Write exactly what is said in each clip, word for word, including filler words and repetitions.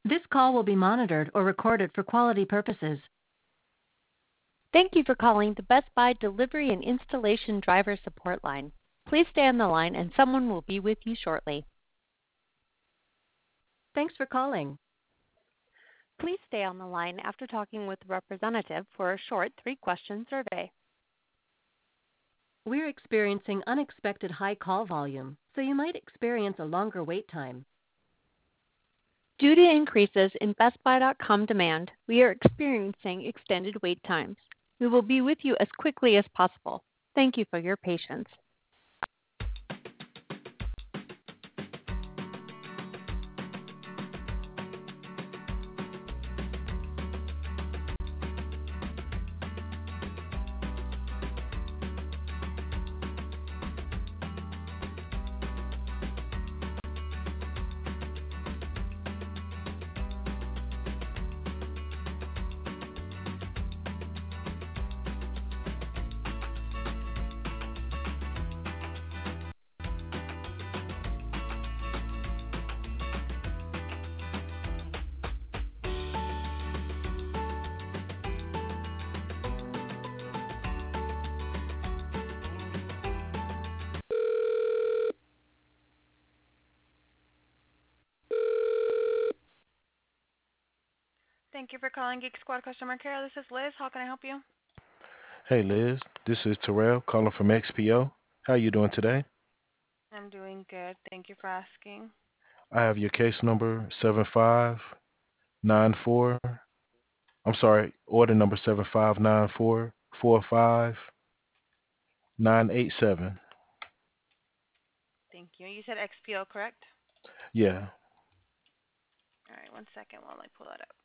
This call will be monitored or recorded for quality purposes. Thank you for calling the Best Buy Delivery and Installation Driver Support Line. Please stay on the line and someone will be with you shortly. Thanks for calling. Please stay on the line after talking with a representative for a short three-question survey. We're experiencing unexpected high call volume, so you might experience a longer wait time. Due to increases in Best Buy dot com demand, we are experiencing extended wait times. We will be with you as quickly as possible. Thank you for your patience. Thank you for calling Geek Squad Customer Care. This is Liz. How can I help you? Hey Liz, this is Terrell calling from X P O. How you doing today? I'm doing good. Thank you for asking. I have your case number seven five nine four. I'm sorry, order number seven five nine four four five nine eight seven. Thank you. You said X P O, correct? Yeah. All right, one second while I pull that up.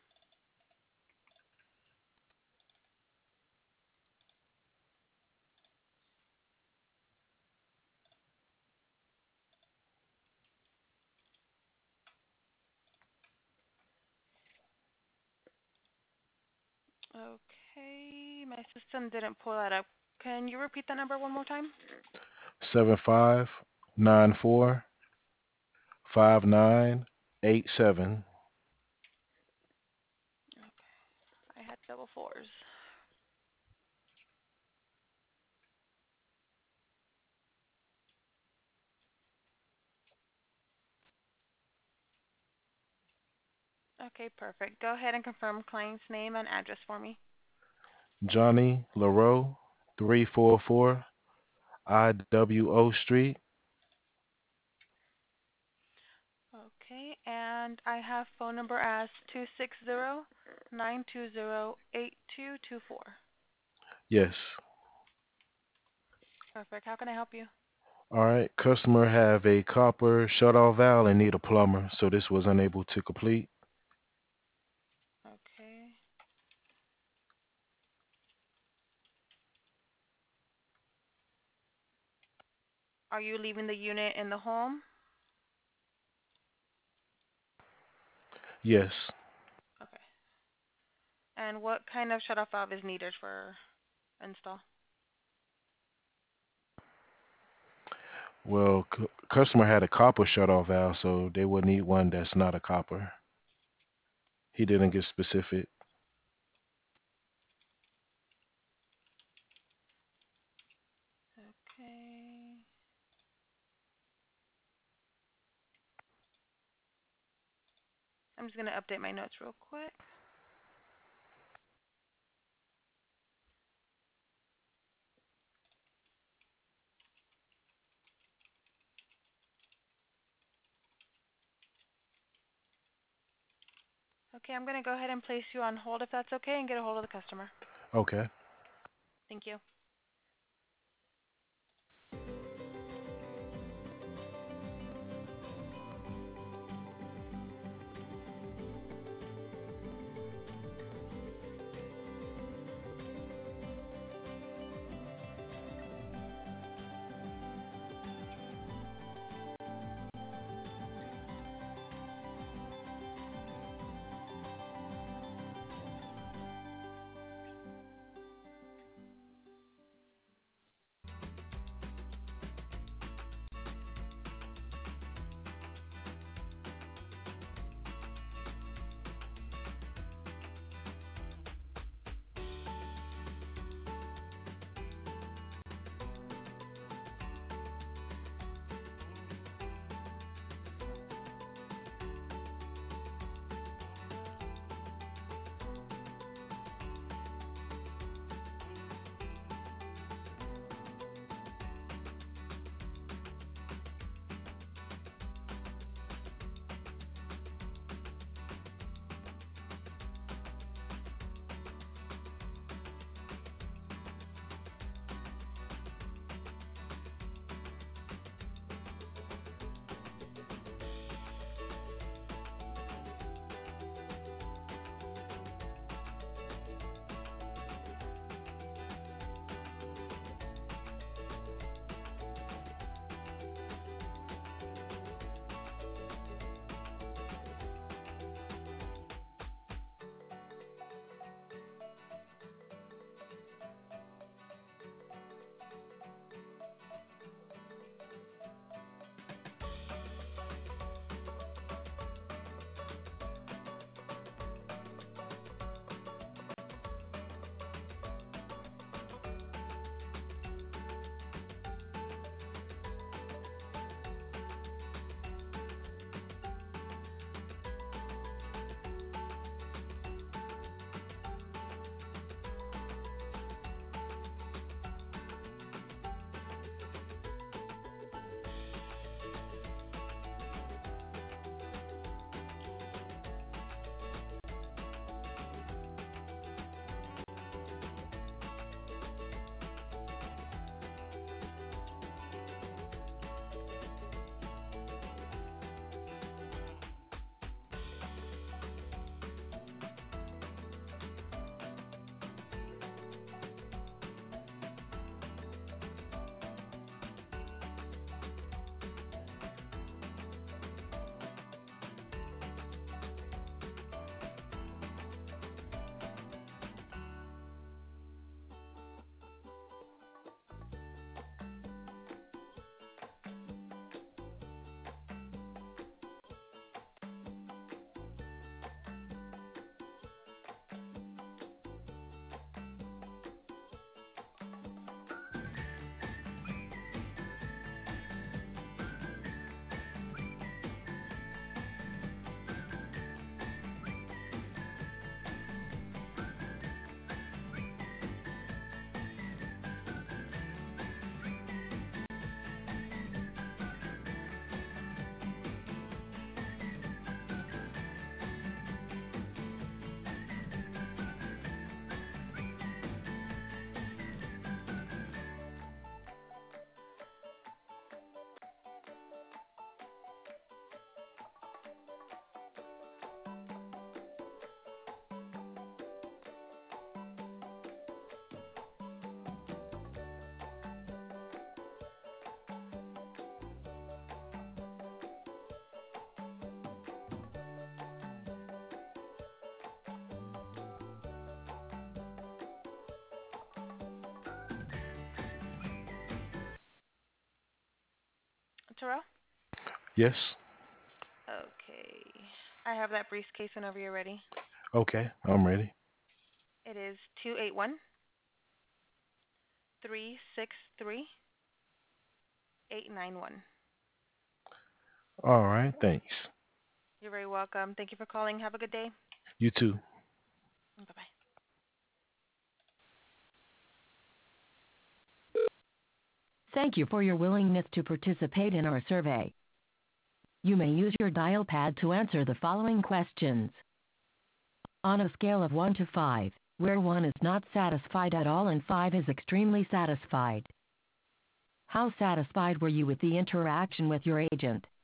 Okay, my system didn't pull that up. Can you repeat that number one more time? Seven five nine four five nine eight seven. I had double fours. Okay, perfect. Go ahead and confirm client's name and address for me. Johnny LaRoe, three four four I W O Street. Okay, and I have phone number as two six zero nine two zero eight two two four. Yes. Perfect. How can I help you? All right. Customer have a copper shutoff valve and need a plumber, so this was unable to complete. Okay. Are you leaving the unit in the home? Yes. Okay. And what kind of shutoff valve is needed for install? Well, cu- customer had a copper shutoff valve, so they would need one that's not a copper. He didn't get specific. Okay. I'm just going to update my notes real quick. Okay, I'm going to go ahead and place you on hold if that's okay and get a hold of the customer. Okay. Thank you. Terrell? Yes. Okay. I have that briefcase whenever you're ready. Okay, I'm ready. It is two eight one, three six three, eight nine one. All right, thanks. You're very welcome. Thank you for calling. Have a good day. You too. Bye-bye. Thank you for your willingness to participate in our survey. You may use your dial pad to answer the following questions. On a scale of one to five, where one is not satisfied at all and five is extremely satisfied, how satisfied were you with the interaction with your agent?